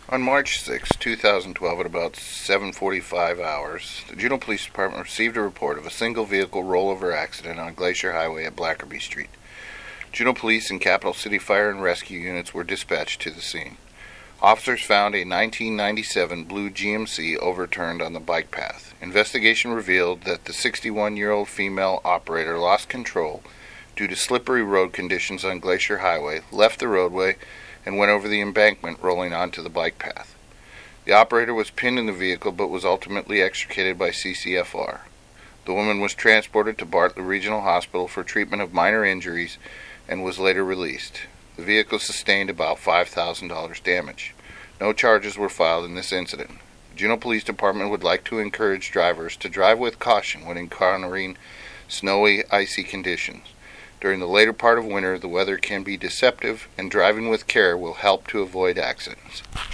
On March 6, 2012, at about 7:45 hours, the Juneau Police Department received a report of a single vehicle rollover accident on Glacier Highway at Blackerby Street. Juneau Police and Capital City Fire and Rescue units were dispatched to the scene. Officers found a 1997 blue GMC overturned on the bike path. Investigation revealed that the 61-year-old female operator lost control due to slippery road conditions on Glacier Highway, left the roadway, and went over the embankment, rolling onto the bike path. The operator was pinned in the vehicle but was ultimately extricated by CCFR. The woman was transported to Bartlett Regional Hospital for treatment of minor injuries and was later released. The vehicle sustained about $5,000 damage. No charges were filed in this incident. The Juneau Police Department would like to encourage drivers to drive with caution when encountering snowy, icy conditions. During the later part of winter, the weather can be deceptive, and driving with care will help to avoid accidents.